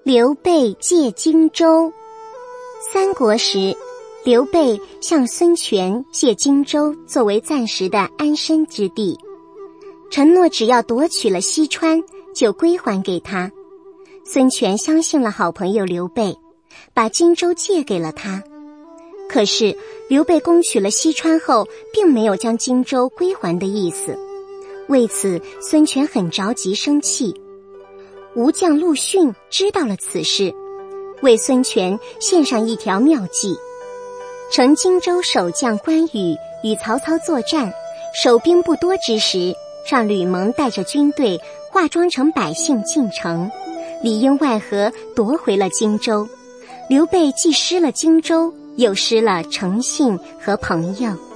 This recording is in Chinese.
刘备借荆州。三国时，刘备向孙权借荆州作为暂时的安身之地，承诺只要夺取了西川就归还给他。孙权相信了好朋友刘备，把荆州借给了他。可是刘备攻取了西川后，并没有将荆州归还的意思，为此孙权很着急生气。吴将陆逊知道了此事，为孙权献上一条妙计。乘荆州守将关羽与曹操作战，守兵不多之时，让吕蒙带着军队化妆成百姓进城，里应外合夺回了荆州。刘备既失了荆州，又失了诚信和朋友。